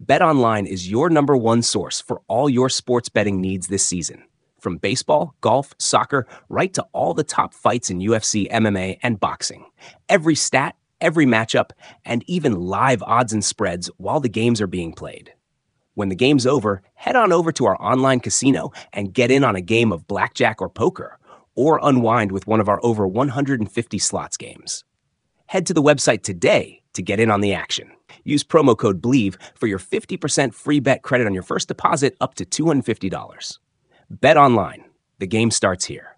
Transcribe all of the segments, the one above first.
BetOnline is your number one source for all your sports betting needs this season. From baseball, golf, soccer, right to all the top fights in UFC, MMA, and boxing. Every stat, every matchup, and even live odds and spreads while the games are being played. When the game's over, head on over to our online casino and get in on a game of blackjack or poker, or unwind with one of our over 150 slots games. Head to the website today to get in on the action. Use promo code BLEAV for your 50% free bet credit on your first deposit up to $250. Bet online. The game starts here.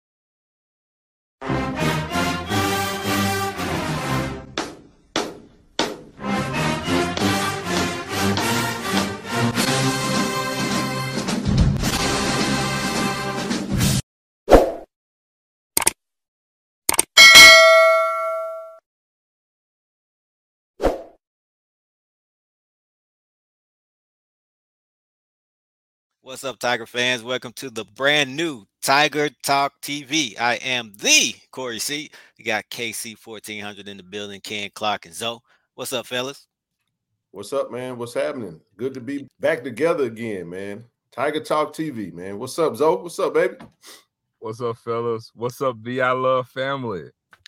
What's up, Tiger fans? Welcome to the brand new Tiger Talk TV. I am the Corey C. We got KC 1400 in the building, Ken Clark, and Zoe. What's up, fellas? What's up, man? What's happening? Good to be back together again, man. Tiger Talk TV, man. What's up, Zoe? What's up, baby? What's up, fellas? What's up, I Love family?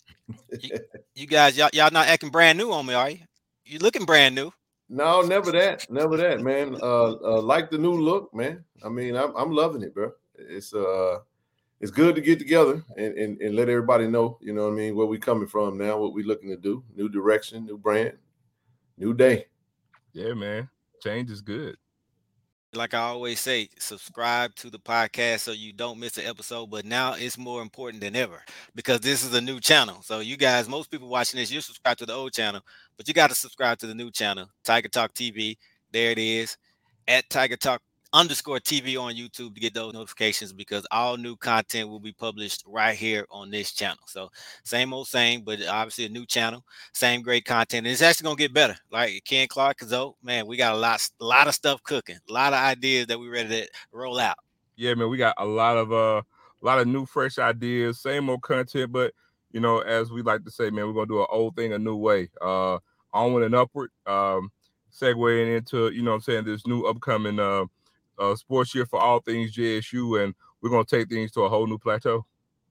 You guys, y'all not acting brand new on me, are you? You looking brand new. No, never that, man. Like the new look, man. I mean, I'm loving it, bro. It's good to get together and let everybody know, you know what I mean, where we coming from now, what we looking to do, new direction, new brand, new day. Yeah, man. Change is good. Like I always say, subscribe to the podcast so you don't miss an episode. But now it's more important than ever because this is a new channel. So you guys, most people watching this, you subscribe to the old channel, but you got to subscribe to the new channel, Tiger Talk TV. There it is, at Tiger Talk _TV on YouTube to get those notifications because all new content will be published right here on this channel. So same old same, but obviously a new channel, same great content. And it's actually gonna get better. Like Ken Clark, Zoe, man, we got a lot of stuff cooking, a lot of ideas that we're ready to roll out. Yeah, man, we got a lot of new fresh ideas, same old content, but you know, as we like to say, man, we're gonna do an old thing a new way. Onward and upward. Segueing into, you know what I'm saying, this new upcoming sports year for all things JSU, and we're going to take things to a whole new plateau.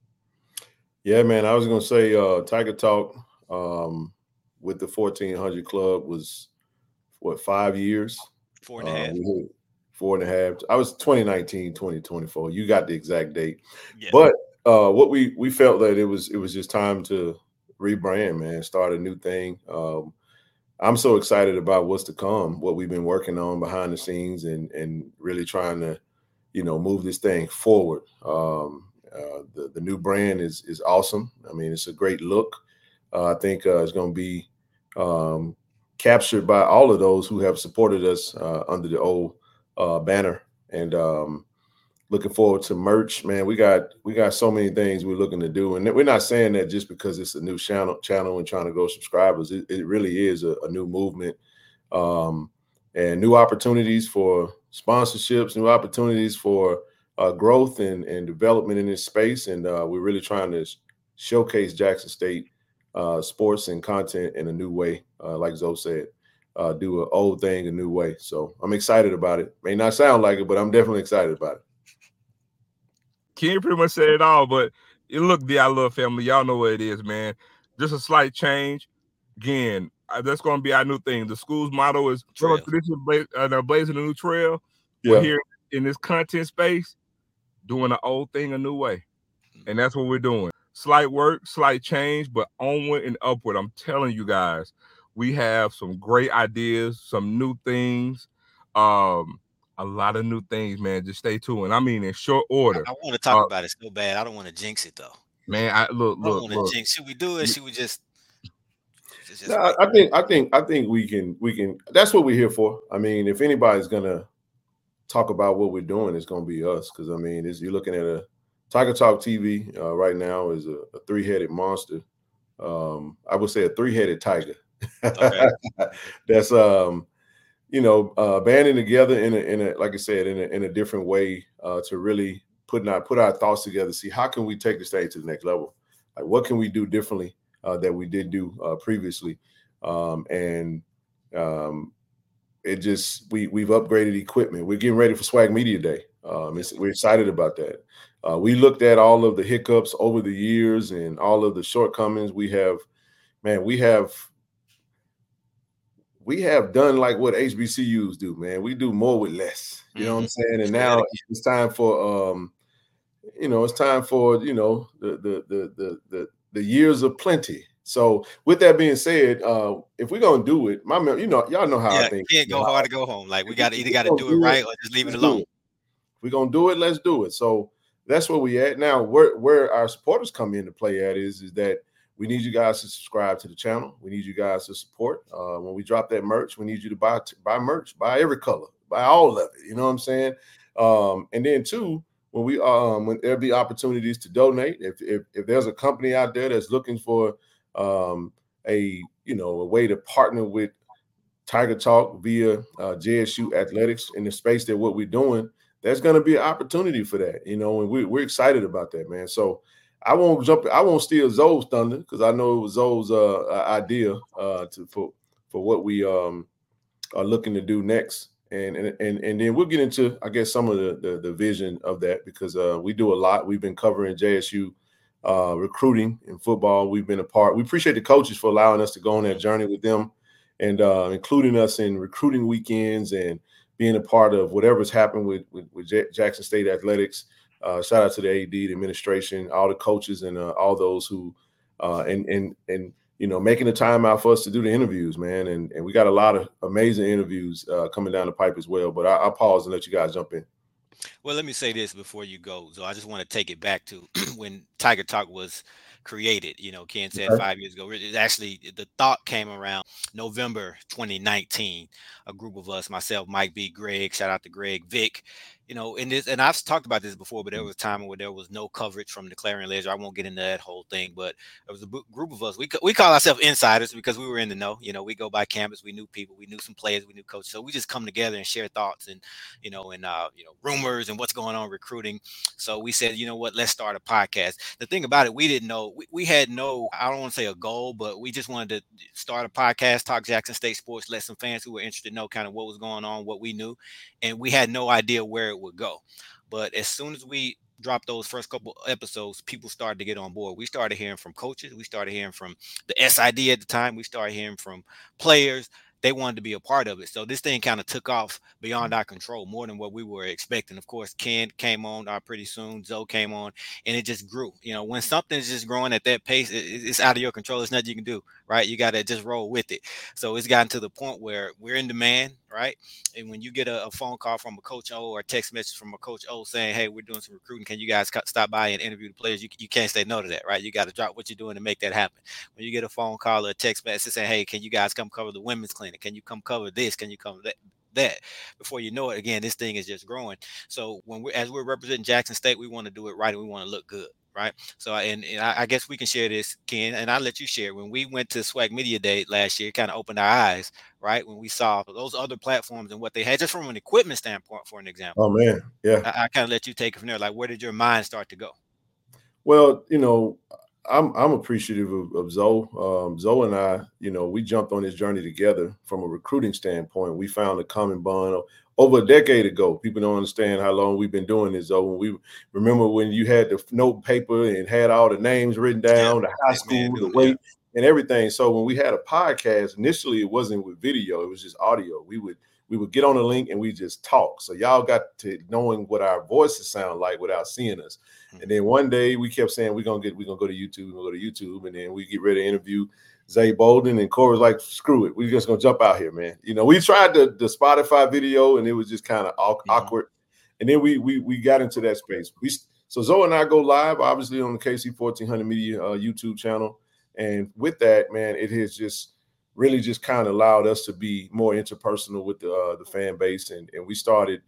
Yeah, man, I was going to say Tiger Talk with the 1400 Club was, 5 years? 4.5. 4.5. I was 2019, 2024. You got the exact date. Yeah. But what we felt that it was just time to rebrand, man, start a new thing. I'm so excited about what's to come, what we've been working on behind the scenes and really trying to, you know, move this thing forward. The new brand is awesome. I mean, it's a great look. I think it's going to be captured by all of those who have supported us under the old banner. And looking forward to merch, man. We got so many things we're looking to do, and we're not saying that just because it's a new channel and trying to grow subscribers. It really is a new movement, and new opportunities for sponsorships, new opportunities for growth and development in this space. And we're really trying to showcase Jackson State sports and content in a new way, like Zoe said. Do an old thing a new way. So I'm excited about it. May not sound like it, but I'm definitely excited about it. Ken pretty much said it all, but look, I Love family, y'all know what it is, man. Just a slight change. Again, that's going to be our new thing. The school's motto is blazing a new trail. Yeah. We're here in this content space, doing an old thing a new way. And that's what we're doing. Slight work, slight change, but onward and upward. I'm telling you guys, we have some great ideas, some new things. A lot of new things, man. Just stay tuned. I mean, in short order. I want to talk about it so bad. I don't want to jinx it though. Man, I don't want to jinx. Should we do it? Should we just? No, I think we can. That's what we're here for. I mean, if anybody's gonna talk about what we're doing, it's gonna be us. Because I mean, you're looking at a Tiger Talk TV right now is a three-headed monster. I would say a three-headed tiger. Okay. That's banding together in a like I said in a different way to really put our thoughts together. See how can we take this thing to the next level? Like what can we do differently that we did do previously? It's we've upgraded equipment. We're getting ready for Swag Media Day. We're excited about that. We looked at all of the hiccups over the years and all of the shortcomings. We have done like what HBCUs do, man. We do more with less. You know what I'm saying? And now it's time for the years of plenty. So with that being said, if we're gonna do it, y'all know how I think. Can't go hard to go home. Like we either got to do it right or just leave it alone. If we're gonna do it, let's do it. So that's where we at now. Where our supporters come into play at is that we need you guys to subscribe to the channel. We need you guys to support. When we drop that merch, we need you to buy merch, buy every color, buy all of it. You know what I'm saying? And then two, when there be opportunities to donate, if there's a company out there that's looking for a way to partner with Tiger Talk via JSU Athletics in the space that what we're doing, there's going to be an opportunity for that, and we're excited about that, man. So I won't steal Zoe's thunder because I know it was Zoe's idea for what we are looking to do next, and then we'll get into, I guess, some of the vision of that, because we do a lot. We've been covering JSU recruiting in football. We've been a part. We appreciate the coaches for allowing us to go on that journey with them, and including us in recruiting weekends and being a part of whatever's happened with Jackson State Athletics. Shout out to the AD, the administration, all the coaches, and all those who and making the time out for us to do the interviews, man. And we got a lot of amazing interviews coming down the pipe as well. But I'll pause and let you guys jump in. Well, let me say this before you go. So I just want to take it back to when Tiger Talk was created. Ken said 5 years ago. Actually, the thought came around November 2019. A group of us, myself, Mike B, Greg, shout out to Greg, Vic, in this, and I've talked about this before, but there was a time where there was no coverage from the Clarion Ledger. I won't get into that whole thing, but there was a group of us. We call ourselves insiders because we were in the know. We go by campus. We knew people. We knew some players. We knew coaches. So we just come together and share thoughts and rumors and what's going on recruiting. So we said, let's start a podcast. The thing about it, we didn't know. We had no, I don't want to say a goal, but we just wanted to start a podcast, talk Jackson State sports, let some fans who were interested know kind of what was going on, what we knew, and we had no idea where it would go. But as soon as we dropped those first couple episodes, people started to get on board. We started hearing from coaches. We started hearing from the SID at the time. We started hearing from players. They wanted to be a part of it. So this thing kind of took off beyond our control, more than what we were expecting. Of course, Ken came on pretty soon. Zoe came on, and it just grew. When something's just growing at that pace, it's out of your control. There's nothing you can do, right? You got to just roll with it. So it's gotten to the point where we're in demand, right? And when you get a phone call from a Coach O or a text message from a Coach O saying, hey, we're doing some recruiting, can you guys stop by and interview the players? You can't say no to that, right? You got to drop what you're doing to make that happen. When you get a phone call or a text message saying, hey, can you guys come cover the women's clinic? Can you come cover this? Can you cover that? Before you know it, again, this thing is just growing. So as we're representing Jackson State, we want to do it right and we want to look good. Right. So, and I guess we can share this, Ken, and I'll let you share. When we went to Swag Media Day last year, it kind of opened our eyes, right? When we saw those other platforms and what they had, just from an equipment standpoint, for an example. Oh, man. Yeah. I kind of let you take it from there. Like, where did your mind start to go? Well, I'm appreciative of Zoe. Zoe and I, we jumped on this journey together from a recruiting standpoint. We found a common bond over a decade ago. People don't understand how long we've been doing this, though. When we remember when you had the note paper and had all the names written down, the high school, the weight, and everything. So when we had a podcast, initially it wasn't with video; it was just audio. We would get on a link and we just talk. So y'all got to knowing what our voices sound like without seeing us. And then one day we kept saying we're gonna go to YouTube, and then we get ready to interview Zay Bolden, and Corey's like, screw it, we're just gonna jump out here, man. We tried the Spotify video and it was just kind of awkward. And then we got into that space. So Zoe and I go live, obviously, on the KC 1400 Media YouTube channel. And with that, man, it has just really just kind of allowed us to be more interpersonal with the fan base. And we started,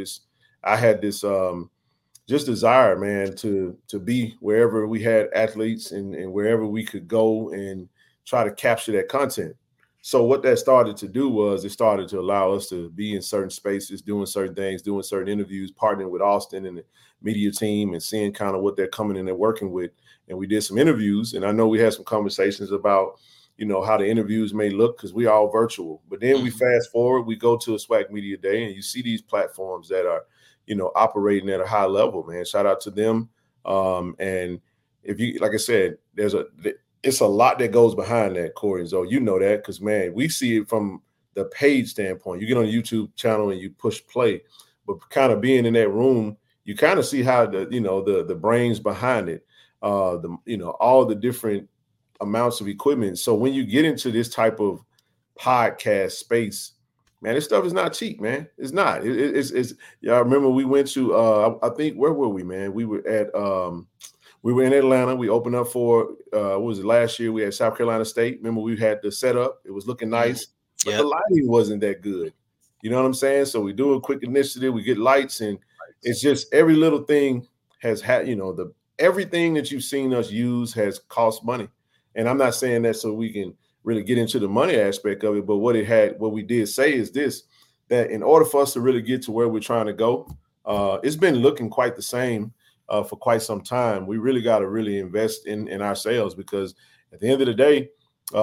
I had this just desire, man, to be wherever we had athletes and wherever we could go and try to capture that content. So what that started to do was it started to allow us to be in certain spaces, doing certain things, doing certain interviews, partnering with Austin and the media team and seeing kind of what they're coming in and working with. And we did some interviews, and I know we had some conversations about, how the interviews may look because we all virtual. But then we fast forward, we go to a SWAC Media Day, and you see these platforms that are, operating at a high level, man. Shout out to them. And if you, like I said, it's a lot that goes behind that, Corey and Zoe. You know that because, man, we see it from the page standpoint. You get on the YouTube channel and you push play, but kind of being in that room, you kind of see how the brains behind it, all the different amounts of equipment. So when you get into this type of podcast space, man, this stuff is not cheap, man. It's not. It's y'all remember we went to I think, where were we, man? We were at we were in Atlanta. We opened up for what was it, last year? We had South Carolina State. Remember, we had the setup. It was looking nice, but the lighting wasn't that good. You know what I'm saying? So we do a quick initiative. We get lights, and it's just every little thing has had, everything that you've seen us use has cost money. And I'm not saying that so we can really get into the money aspect of it, but what we did say is this, that in order for us to really get to where we're trying to go, it's been looking quite the same for quite some time. We really got to really invest in ourselves, because at the end of the day,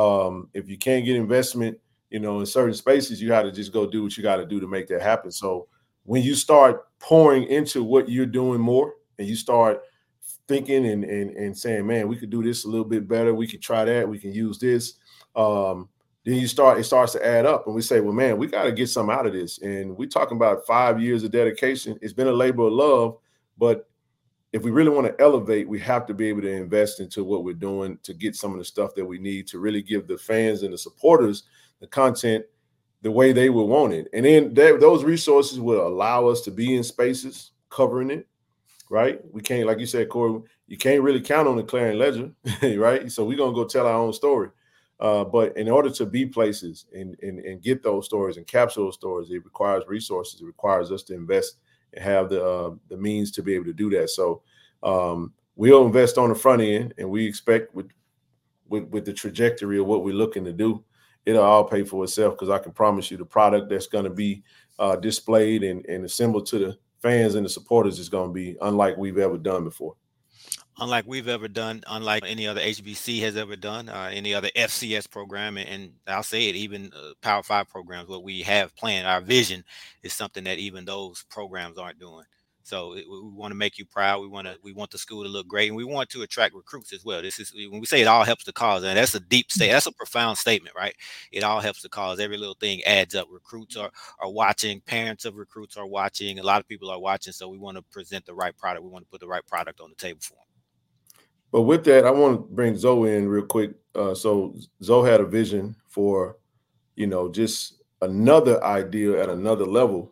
if you can't get investment, in certain spaces, you got to just go do what you got to do to make that happen. So when you start pouring into what you're doing more, and you start thinking and saying, man, we could do this a little bit better, we could try that, we can use this, then it starts to add up, and we say, well, man, we got to get some out of this. And we're talking about 5 years of dedication. It's been a labor of love, but if we really want to elevate, we have to be able to invest into what we're doing to get some of the stuff that we need to really give the fans and the supporters the content the way they would want it. And then those resources will allow us to be in spaces covering it, right? We can't, like you said, Corey, you can't really count on the Clarion Ledger, right? So we're going to go tell our own story. But in order to be places and get those stories and capture those stories, it requires resources. It requires us to invest and have the means to be able to do that. So we'll invest on the front end, and we expect with the trajectory of what we're looking to do, it'll all pay for itself, because I can promise you the product that's going to be displayed and assembled to the fans and the supporters is going to be unlike we've ever done before. Unlike we've ever done, unlike any other HBC has ever done, any other FCS program, and I'll say it, even Power 5 programs, what we have planned, our vision is something that even those programs aren't doing. So we want to make you proud. We want the school to look great, and we want to attract recruits as well. This is when we say it all helps the cause, and that's a deep state. That's a profound statement, right? It all helps the cause. Every little thing adds up. Recruits are watching. Parents of recruits are watching. A lot of people are watching. So we want to present the right product. We want to put the right product on the table for them. But with that, I want to bring Zoe in real quick. So Zoe had a vision for, just another idea at another level.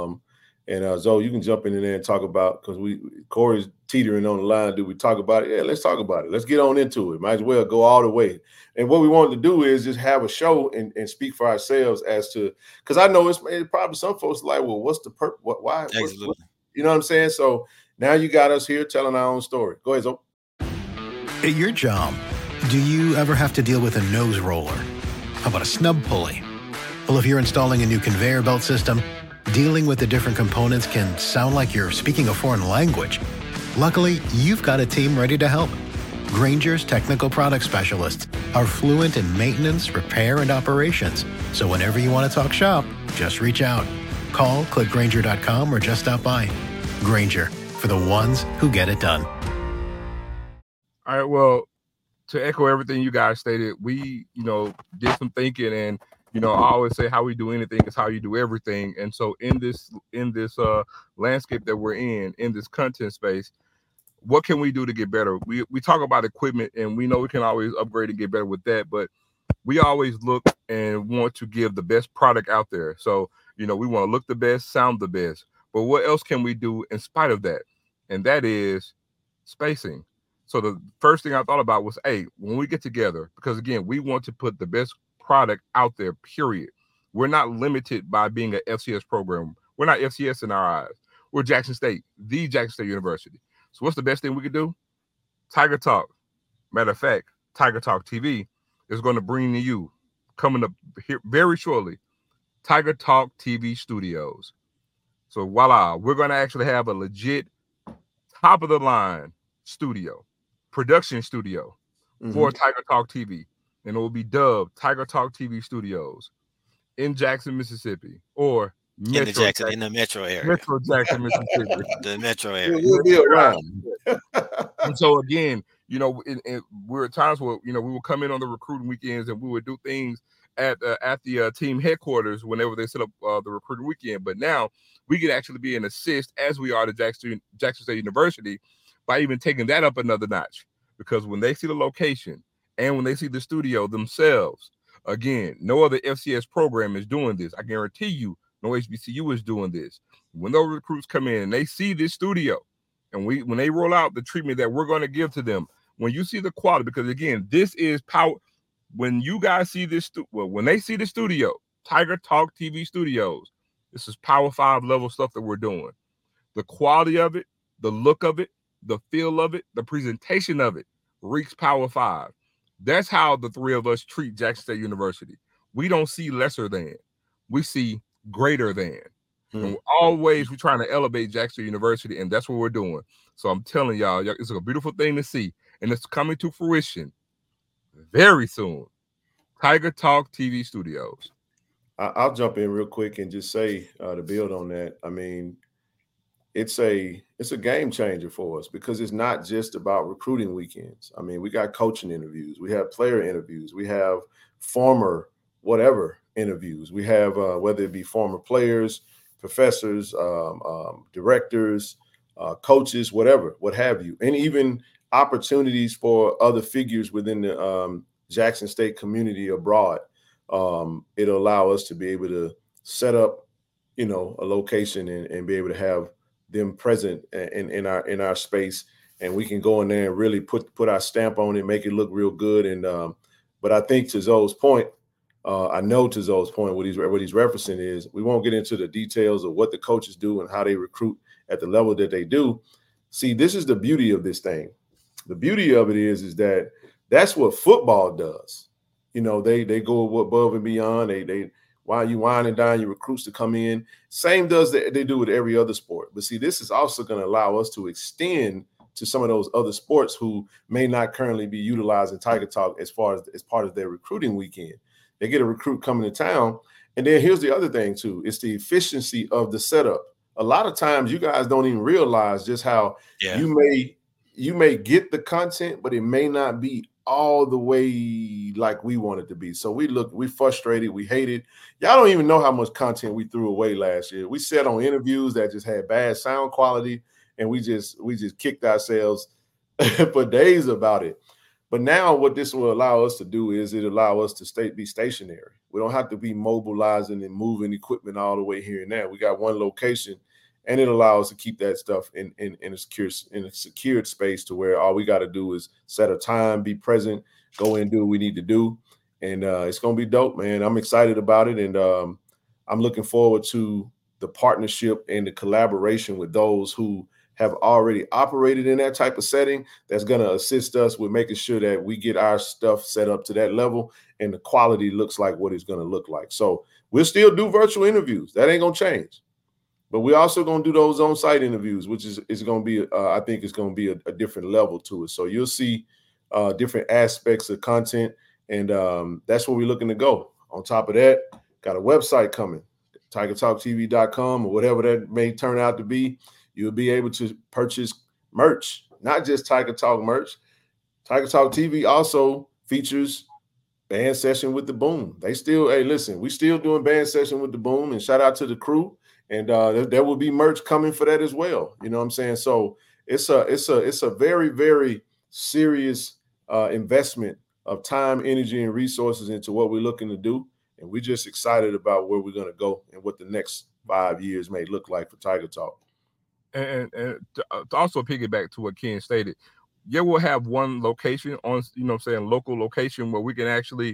And Zoe, you can jump in there and talk about, because Corey's teetering on the line. Do we talk about it? Yeah, let's talk about it. Let's get on into it. Might as well go all the way. And what we wanted to do is just have a show and speak for ourselves as to, because I know it's probably some folks like, well, what's the purpose? Why? What, you know what I'm saying? So now you got us here telling our own story. Go ahead, Zoe. At your job, do you ever have to deal with a nose roller? How about a snub pulley? Well, if you're installing a new conveyor belt system, dealing with the different components can sound like you're speaking a foreign language. Luckily, you've got a team ready to help. Grainger's technical product specialists are fluent in maintenance, repair, and operations. So whenever you want to talk shop, just reach out. Call, click Grainger.com, or just stop by. Grainger, for the ones who get it done. All right, well, to echo everything you guys stated, we, did some thinking, and, I always say how we do anything is how you do everything. And so in this landscape that we're in this content space, what can we do to get better? We talk about equipment, and we know we can always upgrade and get better with that, but we always look and want to give the best product out there. So, we want to look the best, sound the best, but what else can we do in spite of that? And that is spacing. So the first thing I thought about was, hey, when we get together, because again, we want to put the best product out there, period. We're not limited by being an FCS program. We're not FCS in our eyes. We're Jackson State, the Jackson State University. So what's the best thing we could do? Tiger Talk. Matter of fact, Tiger Talk TV is going to bring to you, coming up here very shortly, Tiger Talk TV Studios. So voila, we're going to actually have a legit top-of-the-line studio, production studio for Tiger Talk TV. and it will be dubbed Tiger Talk TV Studios in Jackson, Mississippi, or in the metro area. Metro Jackson, Mississippi. The metro area. We'll be around. And so again, we were at times where we would come in on the recruiting weekends and we would do things at the team headquarters whenever they set up the recruiting weekend. But now we could actually be an assist, as we are to Jackson State University, by even taking that up another notch. Because when they see the location and when they see the studio themselves, again, no other FCS program is doing this. I guarantee you, no HBCU is doing this. When those recruits come in and they see this studio, and when they roll out the treatment that we're going to give to them, when you see the quality, because again, this is power. When you guys see this, when they see the studio, Tiger Talk TV Studios, this is Power 5 level stuff that we're doing. The quality of it, the look of it, the feel of it, the presentation of it reeks Power 5. That's how the three of us treat Jackson State University. We don't see lesser than, we see greater than. And we're trying to elevate Jackson State University, and that's what we're doing. So I'm telling y'all, it's a beautiful thing to see, and it's coming to fruition very soon. Tiger Talk TV Studios. I'll jump in real quick and just say, to build on that, I mean, it's a game changer for us, because it's not just about recruiting weekends. I mean, we got coaching interviews, we have player interviews, we have former whatever interviews, we have whether it be former players, professors, directors, coaches, whatever, what have you, and even opportunities for other figures within the Jackson State community abroad. It'll allow us to be able to set up, a location and be able to have them present in our space, and we can go in there and really put our stamp on it, make it look real good. And but I think to Zoe's point, I know to Zoe's point, what he's referencing is, we won't get into the details of what the coaches do and how they recruit at the level that they do. See, this is the beauty of this thing. The beauty of it is that that's what football does. They go above and beyond. They while you wine and dine your recruits to come in. Same does they do with every other sport. But see, this is also going to allow us to extend to some of those other sports who may not currently be utilizing Tiger Talk as part of their recruiting weekend. They get a recruit coming to town. And then here's the other thing too. It's the efficiency of the setup. A lot of times you guys don't even realize just how you may get the content, but it may not be all the way like we want it to be. So we frustrated, we hated. Y'all don't even know how much content we threw away last year. We sat on interviews that just had bad sound quality, and we just kicked ourselves for days about it. But now what this will allow us to do is it allow us to be stationary. We don't have to be mobilizing and moving equipment all the way here and there. We got one location, and it allows us to keep that stuff in a secured space, to where all we got to do is set a time, be present, go in and do what we need to do. And it's going to be dope, man. I'm excited about it. And I'm looking forward to the partnership and the collaboration with those who have already operated in that type of setting. That's going to assist us with making sure that we get our stuff set up to that level and the quality looks like what it's going to look like. So we'll still do virtual interviews. That ain't going to change. But we're also going to do those on-site interviews, which is going to be, I think it's going to be a different level to it. So you'll see different aspects of content, and that's where we're looking to go. On top of that, got a website coming, tigertalktv.com, or whatever that may turn out to be. You'll be able to purchase merch, not just Tiger Talk merch. Tiger Talk TV also features Band Session with the Boom. We still doing Band Session with the Boom, and shout out to the crew. And there will be merch coming for that as well. You know what I'm saying? So it's a very, very serious investment of time, energy, and resources into what we're looking to do. And we're just excited about where we're going to go and what the next 5 years may look like for Tiger Talk. And to also piggyback to what Ken stated, we'll have one location on, local location where we can actually,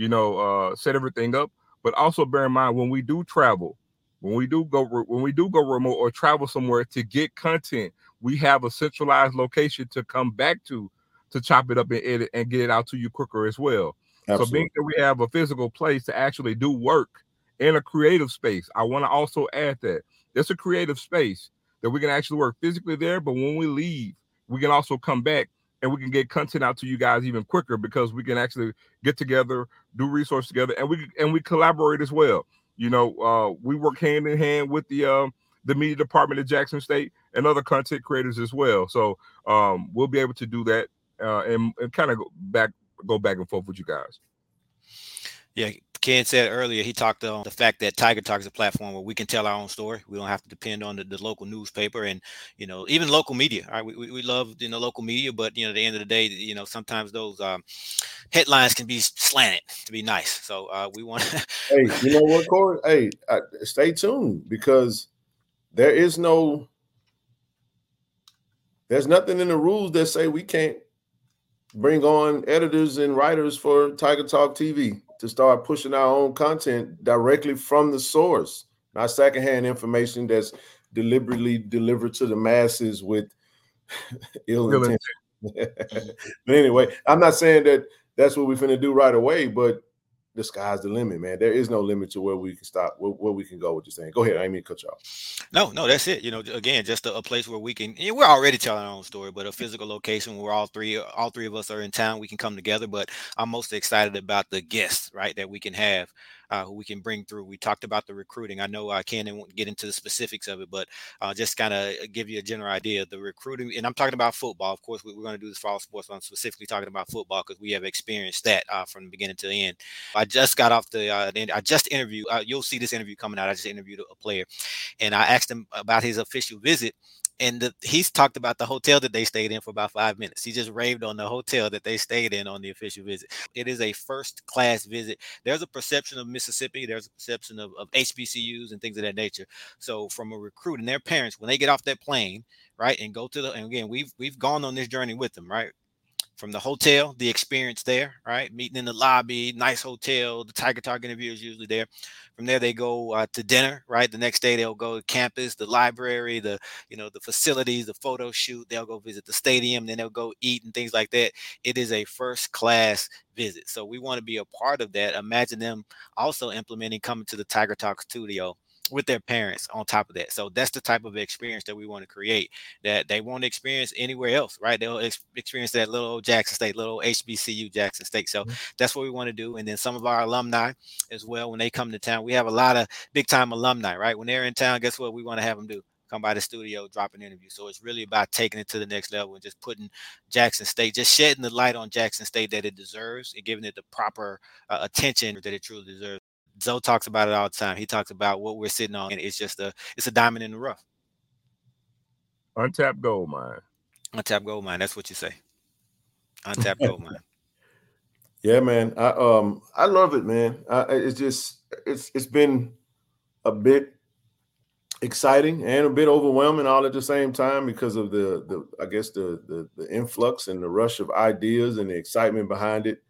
set everything up. But also bear in mind, when we do travel, when we do go remote or travel somewhere to get content, we have a centralized location to come back to chop it up and edit and get it out to you quicker as well. Absolutely. So being that we have a physical place to actually do work in a creative space, I want to also add that there's a creative space that we can actually work physically there, but when we leave, we can also come back and we can get content out to you guys even quicker because we can actually get together, do resource together, and we collaborate as well. You know, we work hand in hand with the media department at Jackson State and other content creators as well. So we'll be able to do that and kind of go back and forth with you guys. Yeah, Ken said earlier, he talked on the fact that Tiger Talk is a platform where we can tell our own story. We don't have to depend on the local newspaper and, you know, even local media. Right? We love, you know, local media, but, you know, at the end of the day, you know, sometimes those headlines can be slanted to be nice. So we want to. Hey, you know what, Corey? Hey, stay tuned because there's nothing in the rules that say we can't bring on editors and writers for Tiger Talk TV to start pushing our own content directly from the source, not secondhand information that's deliberately delivered to the masses with ill intent. But anyway, I'm not saying that that's what we're finna do right away, but the sky's the limit, man. There is no limit to where we can stop, where we can go with this thing. Go ahead. I didn't mean to cut you off. No, that's it. You know, again, just a place where we can, you know, we're already telling our own story, but a physical location where all three of us are in town, we can come together. But I'm most excited about the guests, right, that we can have, who we can bring through. We talked about the recruiting. I know I can't get into the specifics of it, but just kind of give you a general idea of the recruiting. And I'm talking about football. Of course, we're going to do this for all sports, but I'm specifically talking about football because we have experienced that from the beginning to the end. I just got off I just interviewed, you'll see this interview coming out. I just interviewed a player and I asked him about his official visit. And he's talked about the hotel that they stayed in for about 5 minutes. He just raved on the hotel that they stayed in on the official visit. It is a first-class visit. There's a perception of Mississippi. There's a perception of HBCUs and things of that nature. So from a recruit and their parents, when they get off that plane, right, and go to and again, we've gone on this journey with them, right? From the hotel, the experience there, right? Meeting in the lobby, nice hotel. The Tiger Talk interview is usually there. From there, they go to dinner, right? The next day, they'll go to campus, the library, the facilities, the photo shoot. They'll go visit the stadium, then they'll go eat and things like that. It is a first-class visit. So we want to be a part of that. Imagine them also implementing coming to the Tiger Talk studio with their parents on top of that. So that's the type of experience that we want to create that they won't experience anywhere else, right? They'll experience that little old Jackson State, little HBCU Jackson State. So that's what we want to do. And then some of our alumni as well, when they come to town, we have a lot of big time alumni, right? When they're in town, guess what we want to have them do? Come by the studio, drop an interview. So it's really about taking it to the next level and just putting Jackson State, just shedding the light on Jackson State that it deserves and giving it the proper attention that it truly deserves. Zoe talks about it all the time. He talks about what we're sitting on, and it's a diamond in the rough. Untapped gold mine. Untapped gold mine. That's what you say. Untapped gold mine. Yeah, man. I love it, man. It's been a bit exciting and a bit overwhelming all at the same time because of the influx and the rush of ideas and the excitement behind it.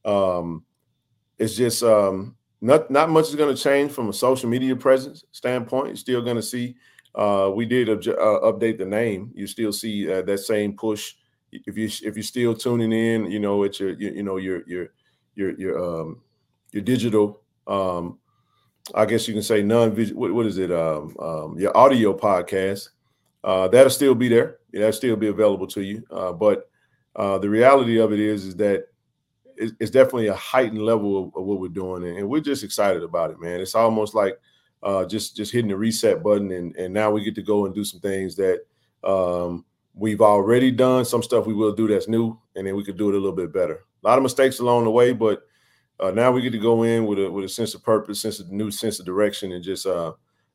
It's just not much is going to change from a social media presence standpoint. You're still going to see. We did update the name. You still see that same push. If you're still tuning in, it's your digital. I guess you can say non-visual. What is it? Your audio podcast. That'll still be there. That'll still be available to you. But the reality of it is that it's definitely a heightened level of what we're doing, and we're just excited about it, man. It's almost like just hitting the reset button, and now we get to go and do some things that we've already done. Some stuff we will do that's new, and then we could do it a little bit better. A lot of mistakes along the way, but now we get to go in with a sense of purpose, sense of direction, and just a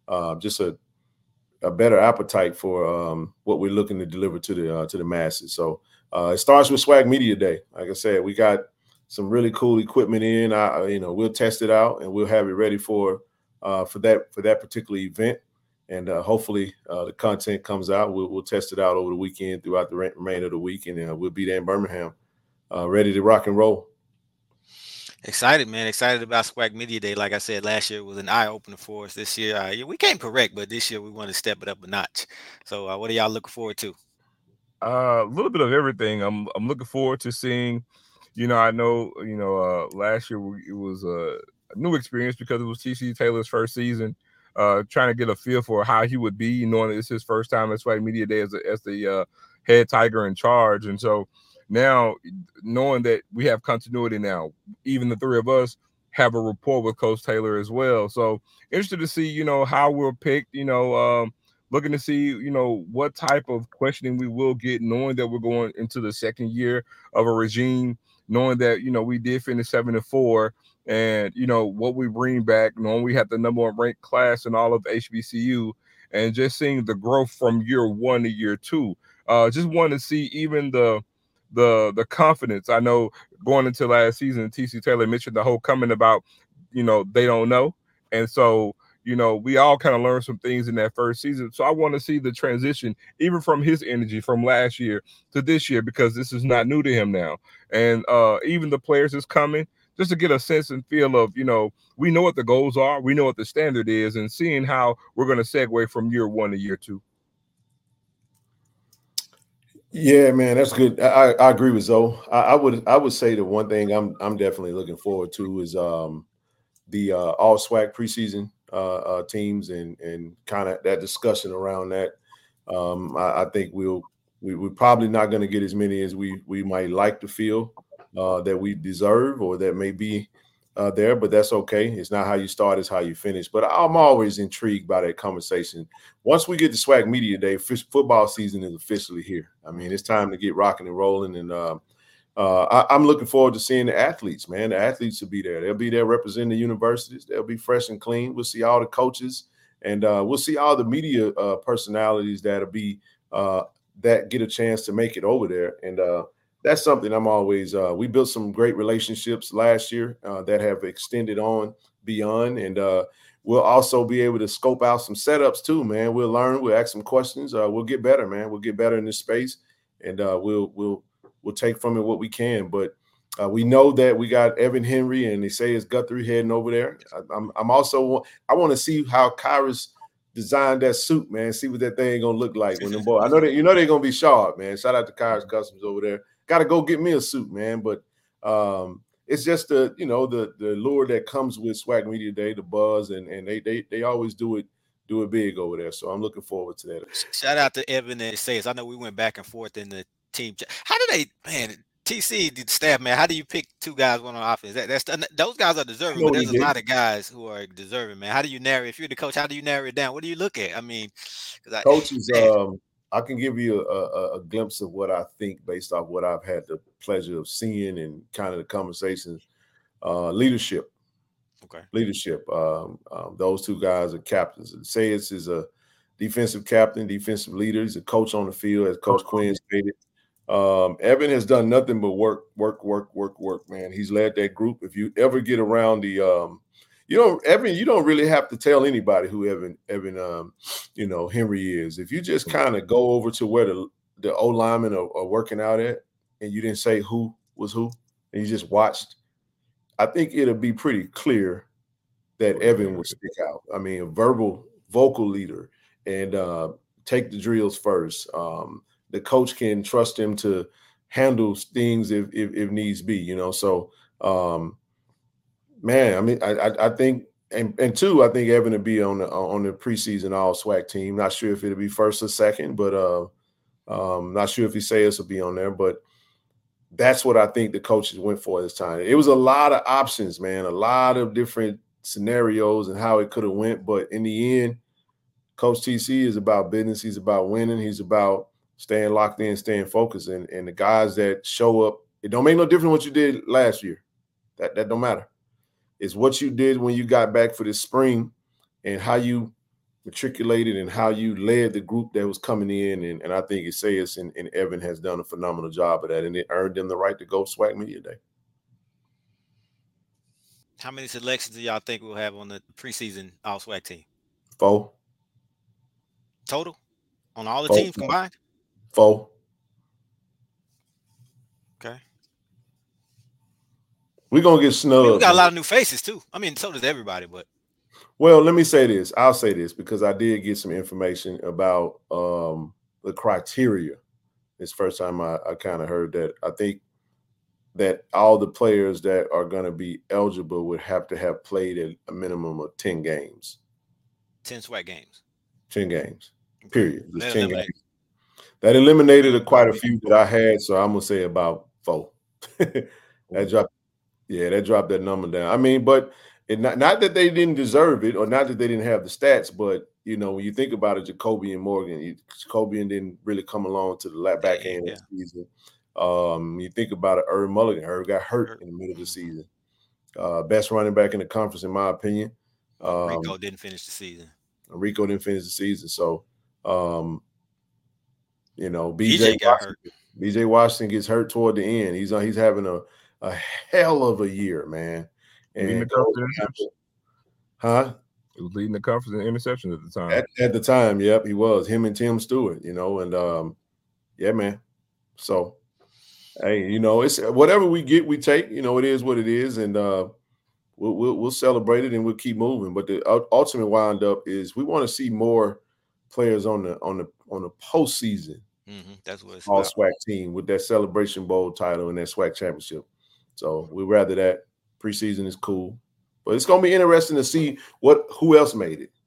better appetite for what we're looking to deliver to the masses. So it starts with Swag Media Day. Like I said, we got some really cool equipment in. We'll test it out and we'll have it ready for that particular event. And hopefully the content comes out. We'll test it out over the weekend throughout the remainder of the week, and we'll be there in Birmingham, ready to rock and roll. Excited, man. Excited about Swag Media Day. Like I said, last year was an eye-opener for us. This year, we came correct, but this year we want to step it up a notch. So what are y'all looking forward to? A little bit of everything. I'm looking forward to seeing, I know, last year it was a new experience because it was TC Taylor's first season, trying to get a feel for how he would be, knowing it's his first time at Swag Media Day as the head Tiger in charge. And so now knowing that we have continuity now, even the three of us have a rapport with Coach Taylor as well. So interested to see, how we're picked, looking to see, what type of questioning we will get, knowing that we're going into the second year of a regime, knowing that, we did finish 7-4, and, what we bring back, knowing we have the number one ranked class in all of HBCU, and just seeing the growth from year 1 to year 2. Just want to see even the confidence. I know going into last season, TC Taylor mentioned the whole comment about, they don't know. And so, we all kind of learned some things in that first season. So I want to see the transition, even from his energy from last year to this year, because this is not new to him now. And even the players is coming, just to get a sense and feel of, we know what the goals are, we know what the standard is, and seeing how we're going to segue from year 1 to year 2. Yeah, man, that's good. I agree with Zoe. I would say the one thing I'm definitely looking forward to is the all SWAC preseason teams and kind of that discussion around that. I think we're probably not going to get as many as we might like to feel that we deserve, or that may be there, but that's okay. It's not how you start, it's how you finish. But I'm always intrigued by that conversation. Once we get to SWAC Media Day, football season is officially here. I mean, it's time to get rocking and rolling. And I'm looking forward to seeing the athletes, man. The athletes will be there. They'll be there representing the universities. They'll be fresh and clean. We'll see all the coaches, and we'll see all the media personalities that'll be that get a chance to make it over there. And that's something I'm always we built some great relationships last year that have extended on beyond. And we'll also be able to scope out some setups too, man. We'll learn. We'll ask some questions. We'll get better, man. We'll get better in this space, and we'll take from it what we can. But we know that we got Evan Henry, and they say it's Guthrie heading over there. I want to see how Kyrus designed that suit, man. See what that thing gonna look like when the boy. I know that they're gonna be sharp, man. Shout out to Kyrus Customs over there. Got to go get me a suit, man. But it's just the lure that comes with SWAC Media Day, the buzz, and they always do it big over there. So I'm looking forward to that. Shout out to Evan and Sayers. I know we went back and forth in the team. How do they, man? TC, the staff, man. How do you pick two guys, one on offense? Those guys are deserving, but there's a lot of guys who are deserving, man. How do you narrow? If you're the coach, how do you narrow it down? What do you look at? I mean, coaches. I can give you a glimpse of what I think based off what I've had the pleasure of seeing and kind of the conversations. Leadership. Okay. Leadership. Those two guys are captains. Sayers is a defensive captain, defensive leader. He's a coach on the field, as Coach Quinn stated. Evan has done nothing but work, man. He's led that group. If you ever get around the Evan, you don't really have to tell anybody who Evan Henry is. If you just kind of go over to where the O linemen are working out at, and you didn't say who was who, and you just watched, I think it'll be pretty clear that Evan would stick out. I mean, a vocal leader, and take the drills first. The coach can trust him to handle things if needs be, So, man, I mean, I think, and two, I think Evan will be on the preseason all SWAC team. Not sure if it'll be first or second, but not sure if Sayers will be on there. But that's what I think the coaches went for this time. It was a lot of options, man, a lot of different scenarios and how it could have went. But in the end, Coach TC is about business. He's about winning. He's about staying locked in, staying focused. And the guys that show up, it don't make no difference what you did last year. That don't matter. It's what you did when you got back for this spring, and how you matriculated and how you led the group that was coming in. And I think Sayers and Evan has done a phenomenal job of that, and it earned them the right to go SWAC Media Day. How many selections do y'all think we'll have on the preseason all SWAC team? 4. Total? On all the teams combined? 4. Okay. We're going to get snubbed. We got a lot of new faces, too. I mean, so does everybody, but. Well, let me say this. I'll say this because I did get some information about the criteria. It's the first time I kind of heard that. I think that all the players that are going to be eligible would have to have played at a minimum of 10 games. 10 SWAC games. 10 games, period. Just 10 games. That eliminated quite a few that I had, so I'm gonna say about 4. That dropped that number down. I mean, but not that they didn't deserve it, or not that they didn't have the stats, but when you think about it, Jacoby and Morgan, Jacoby didn't really come along to the back end of the season. You think about it, Irv Mulligan. Irv got hurt in the middle of the season. Best running back in the conference, in my opinion. Rico didn't finish the season. So, BJ got hurt. BJ Washington gets hurt toward the end. He's having a hell of a year, man. And He was leading the conference in interceptions at the time. At the time, yep, he was. Him and Tim Stewart, and yeah, man. So, hey, it's whatever we get, we take. It is what it is, and we'll celebrate it and we'll keep moving. But the ultimate wind up is we want to see more players on the postseason. That's what it's all about. SWAC team with that Celebration Bowl title and that SWAC championship. So we'd rather that. Preseason is cool, but it's gonna be interesting to see who else made it.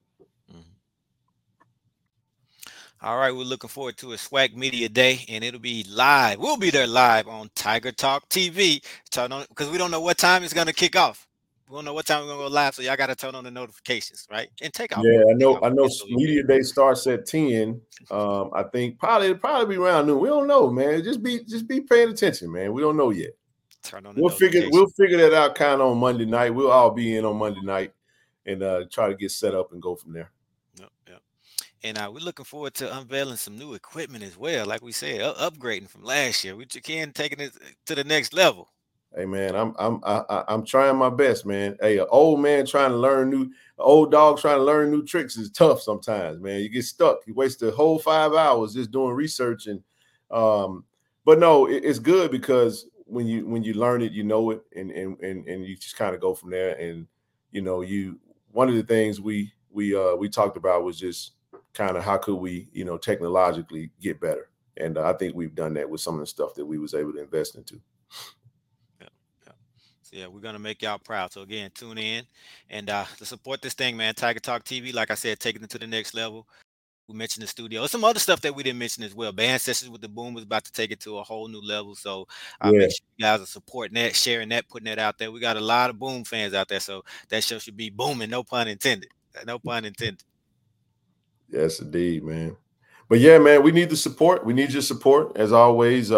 All right, we're looking forward to a SWAC Media Day, and it'll be live. We'll be there live on Tiger Talk TV, because we don't know what time it's gonna kick off. We don't know what time we're gonna go live, so y'all gotta turn on the notifications, right? And take off. Yeah, I know. Media Day starts at 10. I think probably be around noon. We don't know, man. Just be paying attention, man. We don't know yet. Turn on the We'll figure that out kind of on Monday night. We'll all be in on Monday night and try to get set up and go from there. Yep. And we're looking forward to unveiling some new equipment as well. Like we said, upgrading from last year. We can taking it to the next level. Hey man, I'm trying my best, man. Hey, an old dog trying to learn new tricks is tough sometimes, man. You get stuck. You waste the whole 5 hours just doing research, and but no, it's good because when you learn it, you know it, and you just kind of go from there. And one of the things we talked about was just kind of how could we technologically get better, and I think we've done that with some of the stuff that we was able to invest into. Yeah, we're going to make y'all proud. So, again, tune in and to support this thing, man. Tiger Talk TV, like I said, taking it to the next level. We mentioned the studio. There's some other stuff that we didn't mention as well. Band sessions with the Boom is about to take it to a whole new level. So, make sure you guys are supporting that, sharing that, putting that out there. We got a lot of Boom fans out there, so that show should be booming. No pun intended. No pun intended. Yes, indeed, man. But, yeah, man, we need the support. We need your support, as always.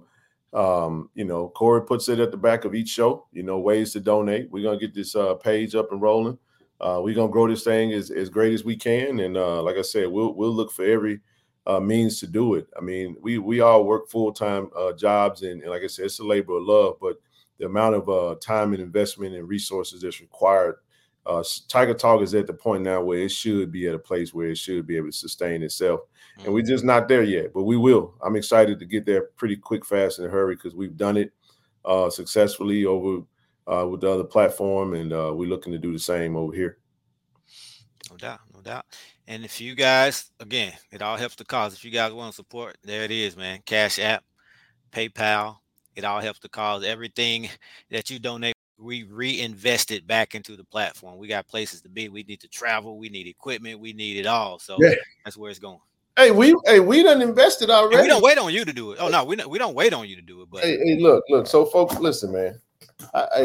Corey puts it at the back of each show, ways to donate. We're going to get this page up and rolling. We're going to grow this thing as great as we can. And like I said, we'll look for every means to do it. I mean, we all work full-time jobs. And like I said, it's a labor of love, but the amount of time and investment and resources that's required, Tiger Talk is at the point now where it should be at a place where it should be able to sustain itself. And we're just not there yet, but we will. I'm excited to get there pretty quick, fast, in a hurry, because we've done it successfully over with the other platform, and we're looking to do the same over here. No doubt. And if you guys, again, it all helps the cause. If you guys want to support, there it is, man. Cash App, PayPal, it all helps the cause. Everything that you donate, we reinvest it back into the platform. We got places to be. We need to travel. We need equipment. We need it all. So that's where it's going. Hey, we done invested already. And we don't wait on you to do it. Oh no, we don't wait on you to do it. But hey, look. So, folks, listen, man. I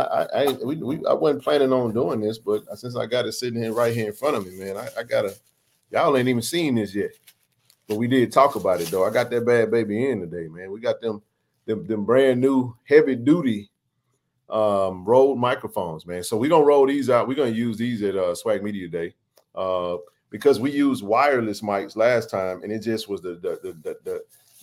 wasn't planning on doing this, but since I got it sitting here right here in front of me, man, I gotta. Y'all ain't even seen this yet, but we did talk about it though. I got that bad baby in today, man. We got them brand new heavy duty Rode microphones, man. So we're gonna roll these out. We're gonna use these at SWAC Media Day. Because we used wireless mics last time, and it just was the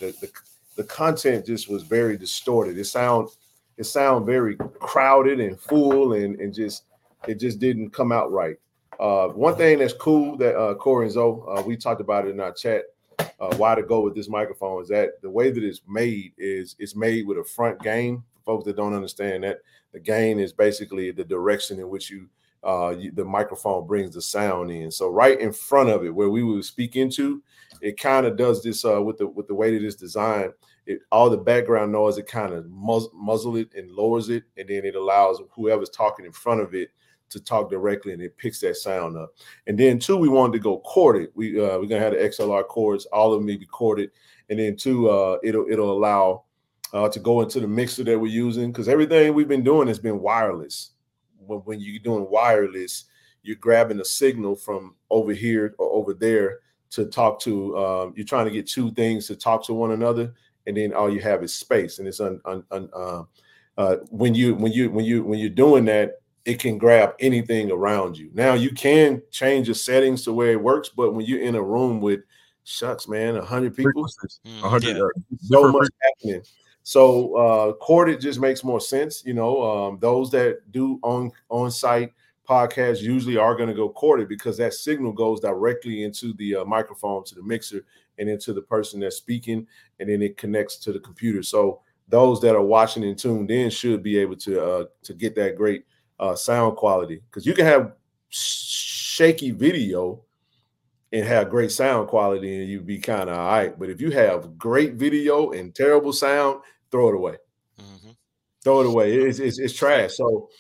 content just was very distorted. It sound very crowded and full, and it just didn't come out right. One thing that's cool that Corey and Zoe, we talked about it in our chat, why to go with this microphone is that the way that it's made is it's made with a front gain. For folks that don't understand that, the gain is basically the direction in which the microphone brings the sound in. So right in front of it, where we would speak into, it kind of does this with the way that it's designed. All the background noise, it kind of muzzle it and lowers it, and then it allows whoever's talking in front of it to talk directly, and it picks that sound up. And then 2, we wanted to go corded. We're gonna have the XLR cords, all of them may be corded, and then 2, it'll allow to go into the mixer that we're using, because everything we've been doing has been wireless. When you're doing wireless, you're grabbing a signal from over here or over there to talk to. You're trying to get 2 things to talk to one another, and then all you have is space. And it's when you're doing that, it can grab anything around you. Now you can change the settings to where it works, but when you're in a room with 100 people, 100, so much happening. So corded just makes more sense. Those that do on-site podcasts usually are going to go corded, because that signal goes directly into the microphone, to the mixer, and into the person that's speaking, and then it connects to the computer. So those that are watching and tuned in should be able to get that great sound quality, because you can have shaky video and have great sound quality and you'd be kind of all right. But if you have great video and terrible sound, throw it away. Mm-hmm. Throw it away. It's trash.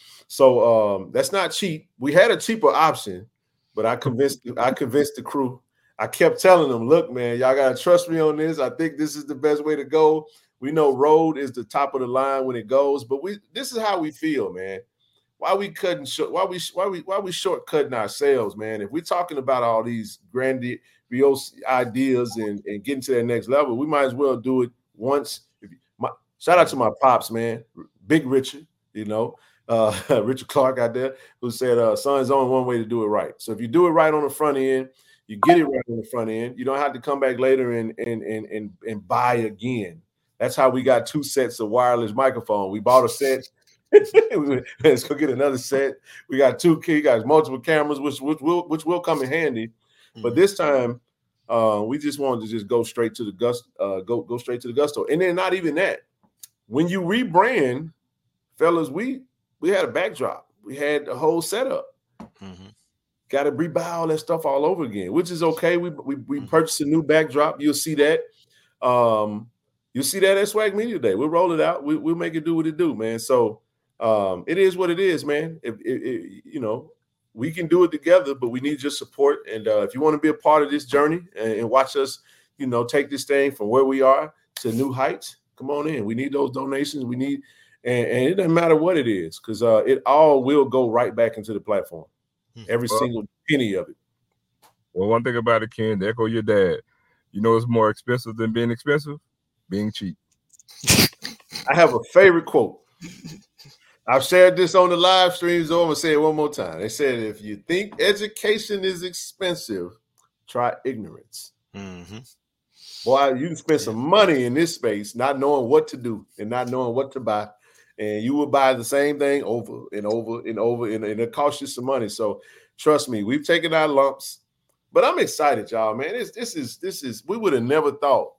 So that's not cheap. We had a cheaper option, but I convinced the crew. I kept telling them, look, man, y'all got to trust me on this. I think this is the best way to go. We know Rode is the top of the line when it goes, but this is how we feel, man. Why we shortcutting ourselves, man? If we're talking about all these grandiose ideas and getting to that next level, we might as well do it once. Shout out to my pops, man, Big Richard, Richard Clark out there, who said, son, there's only one way to do it right. So if you do it right on the front end, you get it right on the front end. You don't have to come back later and buy again. That's how we got 2 sets of wireless microphone. We bought a set. Let's go get another set. We got 2 guys, multiple cameras, which will come in handy. Mm-hmm. But this time, we just wanted to just go straight to the go straight to the gusto. And then not even that. When you rebrand, fellas, we had a backdrop. We had the whole setup. Mm-hmm. Got to rebuy all that stuff all over again, which is okay. We purchased a new backdrop. You'll see that. You'll see that at Swag Media Day. We'll roll it out. We'll make it do what it do, man. So it is what it is, man. We can do it together, but we need your support. And if you want to be a part of this journey and watch us, take this thing from where we are to new heights, come on in. We need those donations. We need, and it doesn't matter what it is, because it all will go right back into the platform. Every single penny of it. Well, one thing about it, Ken, to echo your dad, it's more expensive than being expensive, being cheap. I have a favorite quote. I've shared this on the live stream, so I'm going to say it one more time. They said, if you think education is expensive, try ignorance. Mm-hmm. Boy, you can spend some money in this space not knowing what to do and not knowing what to buy, and you will buy the same thing over and over and over, and it costs you some money. So trust me, we've taken our lumps, but I'm excited, y'all, man. This is we would have never thought,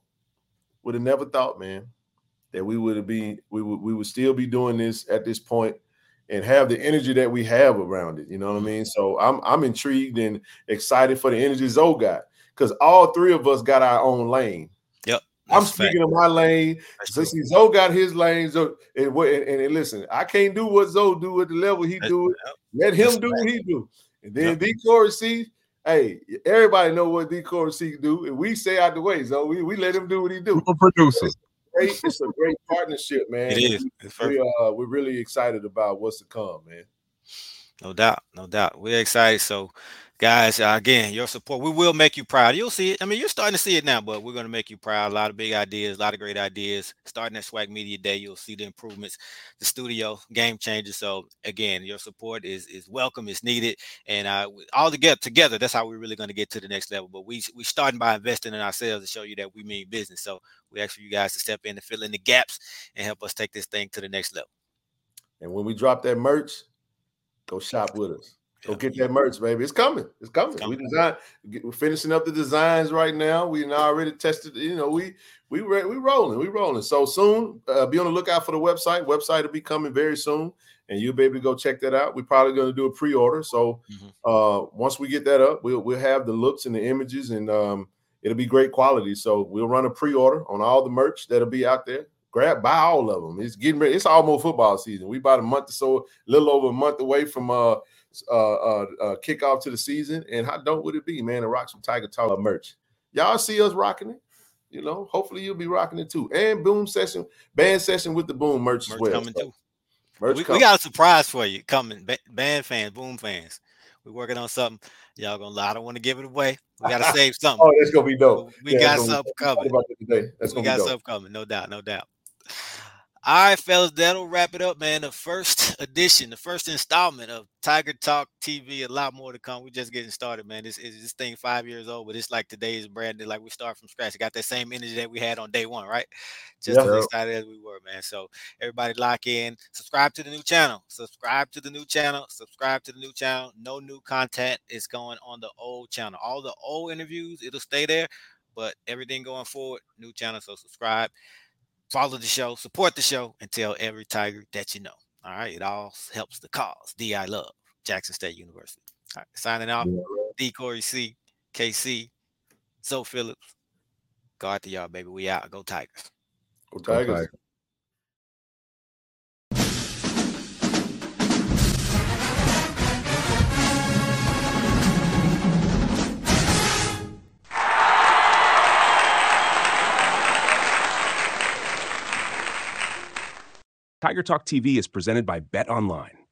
man, that we would still be doing this at this point and have the energy that we have around it. You know what I mean? So I'm intrigued and excited for the energy Zoe got, because all 3 of us got our own lane. Yep. I'm speaking of my lane. See, Zoe got his lane. And listen, I can't do what Zoe do at the level he do it. Let him do what he do. And then D. Corey C, hey, everybody know what D. Corey C do. And we stay out the way, Zoe. We let him do what he do. Producer. It's a great partnership, man. It is. We're really excited about what's to come, man. No doubt. We're excited. So, guys, again, your support, we will make you proud. You'll see it. I mean, you're starting to see it now, but we're going to make you proud. A lot of big ideas, a lot of great ideas. Starting at Swag Media Day, you'll see the improvements. The studio, game changer. So, again, your support is welcome, is needed. And all together, that's how we're really going to get to the next level. But we starting by investing in ourselves to show you that we mean business. So, we ask for you guys to step in and fill in the gaps and help us take this thing to the next level. And when we drop that merch, go shop with us. Go get that merch, baby. It's coming. We're finishing up the designs right now. We already tested. We rolling. So soon, be on the lookout for the website. Website will be coming very soon, and you'll be able to go check that out. We're probably going to do a pre-order. So once we get that up, we'll have the looks and the images, and it'll be great quality. So we'll run a pre-order on all the merch that'll be out there. Buy all of them. It's getting ready. It's almost football season. We about a month or so, a little over a month away from kickoff to the season. And how dope would it be, man, to rock some Tiger Talk merch? Y'all see us rocking it. You know, hopefully you'll be rocking it too. And band session with the Boom merch as well. Coming too. We got a surprise for you coming, band fans, Boom fans. We're working on something. Y'all gonna lie. I don't want to give it away. We gotta save something. Oh, that's gonna be dope. We got something coming. We got something coming, no doubt, no doubt. All right, fellas, that'll wrap it up, man. The first edition, the first installment of Tiger Talk TV. A lot more to come. We're just getting started, man. This thing 5 years old, but it's like today's brand new, like we start from scratch. It got that same energy that we had on day one, right? Just as excited as we were, man. So everybody lock in. Subscribe to the new channel. Subscribe to the new channel. Subscribe to the new channel. No new content is going on the old channel. All the old interviews, it'll stay there, but everything going forward, new channel. So subscribe. Follow the show, support the show, and tell every Tiger that you know. All right. It all helps the cause. D.I. Love, Jackson State University. All right. Signing off. D. Corey C. KC. Zoe Phillips. Go out to y'all, baby. We out. Go Tigers. Go Tigers. Tiger Talk TV is presented by Bet Online.